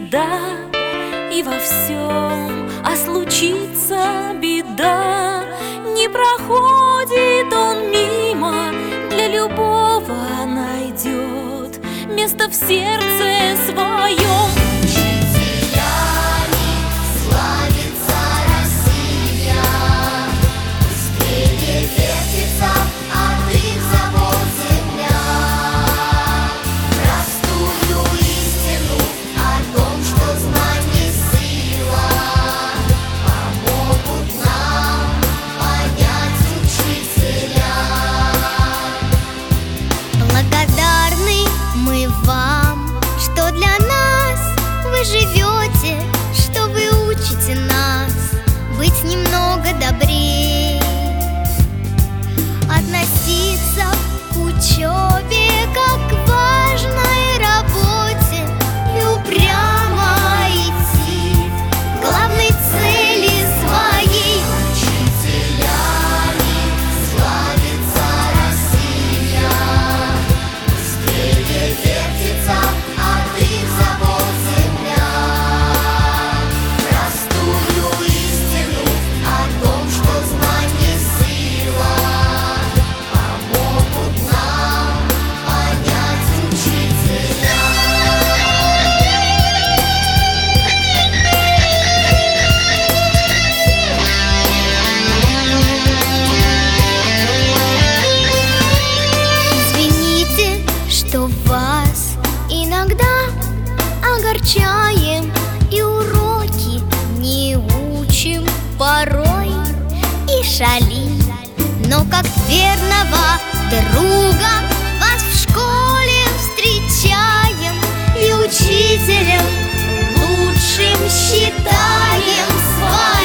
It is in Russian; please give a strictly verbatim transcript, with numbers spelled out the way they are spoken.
всегда и во всем, а случится беда, не проходит он мимо, для любого найдет место в сердце своем. Вам, что для нас вы живете, что вы учите нас быть немного добрее, относиться к учебе как к важной работе и упрямо идти к главной цели своей. Учителями славится Россия, вертится от их забот земля. Простую истину о том, что знание сила, помогут нам понять учителя. Извините, что вас иногда огорчаем и уроки не учим порой и шалим, но как верного друга вас в школе встречаем и учителем лучшим считаем с вами.